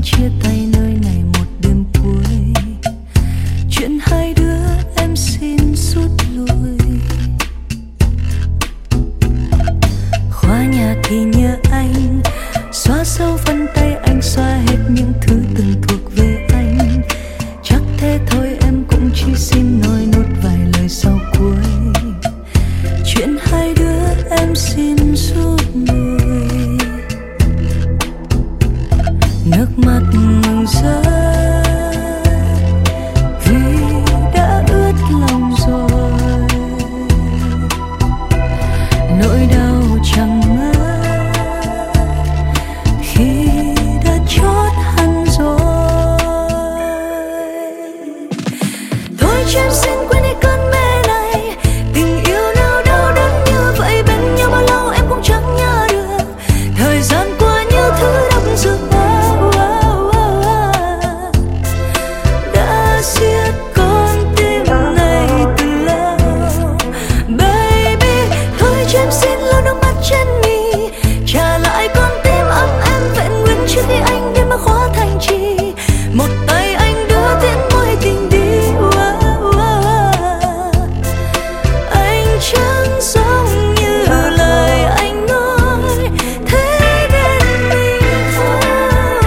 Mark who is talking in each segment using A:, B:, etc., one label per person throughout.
A: chia tay nơi này một đêm cuối. Chuyện hai đứa em xin rút lui. Khóa nhà thì nhớ anh, xóa sâu vân tay anh, xóa hết những thứ từng thuộc về anh. Chắc thế thôi em cũng chỉ xin nói nốt vài lời sau cuối. Chuyện hai đứa em xin rút lui. Nước mắt ngừng rơi vì đã ướt lòng rồi. Nỗi đau chẳng ngớt khi đã chót hẳn rồi. Thôi cho em xin quên đi cơn mê này. Tình yêu nào đau đớn như vậy, bên nhau bao lâu em cũng chẳng nhớ được. Thời gian qua như thứ đắp rực đã siết con tim này từ lâu. Baby, thôi cho em xin lau nước mắt trên mi, trả lại con tim ấm em vẹn nguyên trước khi anh đến mà khóa thành trì. Một tay anh đưa tiễn mối tình đi. Anh chẳng giống như lời anh nói, thế nên mình thôi.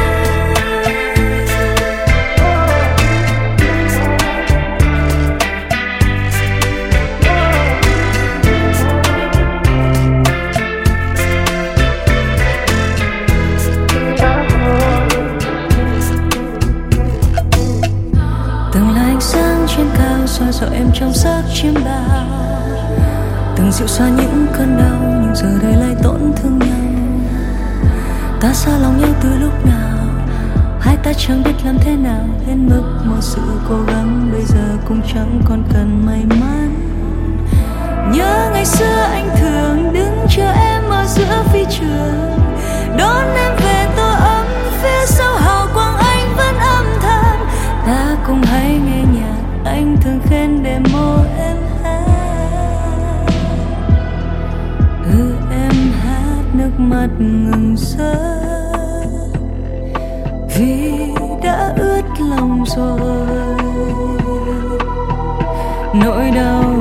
A: Từng là ánh sáng trên cao soi dọi em trong giấc chiêm bao. Từng dịu xoa những cơn đau, nhưng giờ đây lại tổn thương nhau. Ta xa lòng nhau từ lúc nào, hai ta chẳng biết làm thế nào. Đến mức một sự cố gắng bây giờ cũng chẳng còn cần may mắn. Nhớ ngày xưa anh thường đứng chờ em ở giữa phi trường, đón em về tổ ấm phía sau hào quang anh vẫn âm thầm. Ta cùng hãy nghe nhạc anh thường khen để môi em hát. Em hát nước mắt ngừng rơi vì đã ướt lòng rồi. Nỗi đau